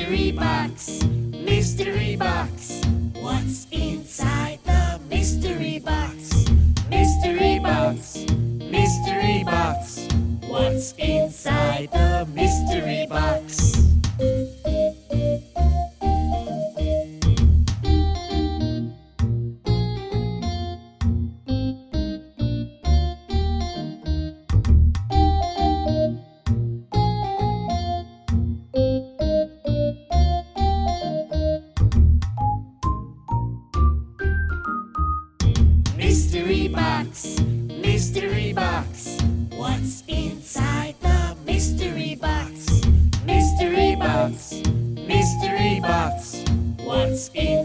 Mystery box, mystery box. What's inside the mystery box? Mystery box, mystery box. What's inside the mystery box? Mystery box, mystery box. What's inside the mystery box? Mystery box, mystery box. What's inside?